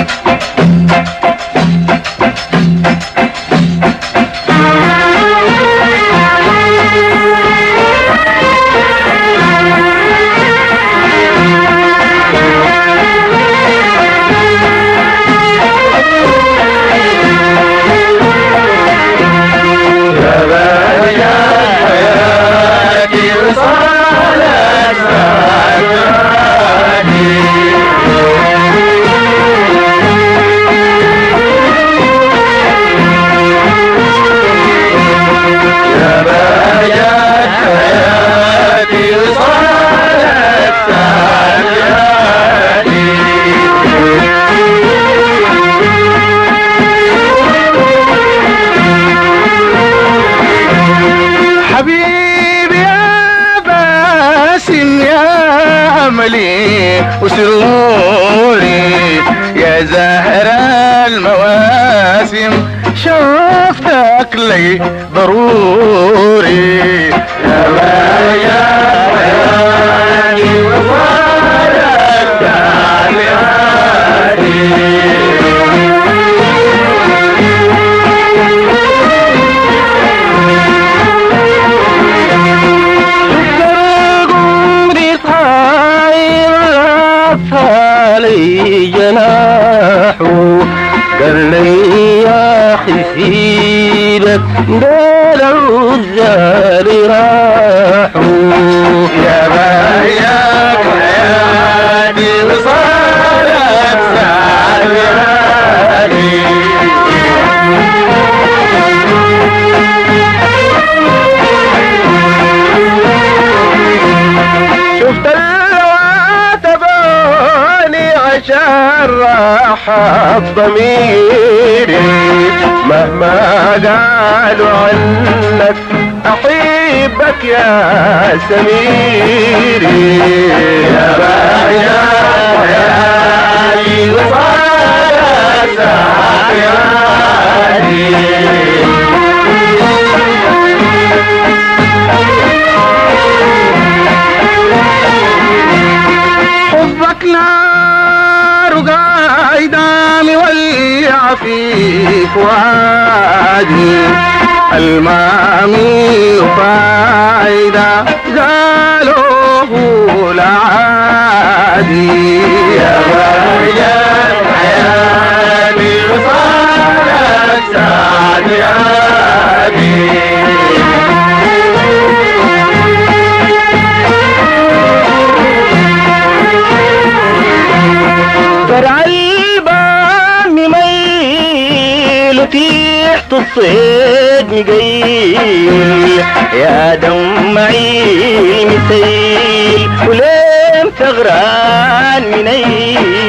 وسروري يا زهر المواسم شفتك لي ضروري يا بايا حياتي وصالك تعالي لي جناحه قال لي يا حسيبك دول الرجال راحوا يا بايا حياتي وصالك سعداني شفت عشان راحت ضميري مهما قالوا عنك أحبك يا سميري يا بايا حياتي وصالك سعداني حبك نار قايدة مولع في فؤادي الماء منه فايدة قالوه لا عادي يا بايا حياتي وصالك سعداني فرع البام ميل وتحت الصيد مقيل يا دمعي المسيل ولم تغران منيل